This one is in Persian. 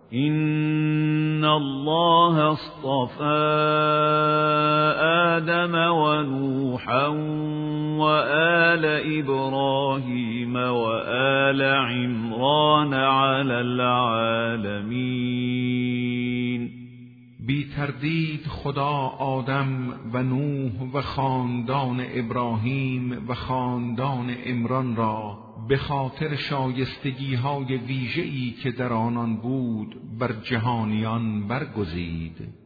إن الله اصطفى آدم ونوحا وآل إبراهیم وآل عمران علی العالمین. بی تردید خدا آدم و نوح و خاندان ابراهیم و خاندان عمران را به خاطر شایستگی‌های ویژه‌ای که در آنان بود بر جهانیان برگزید.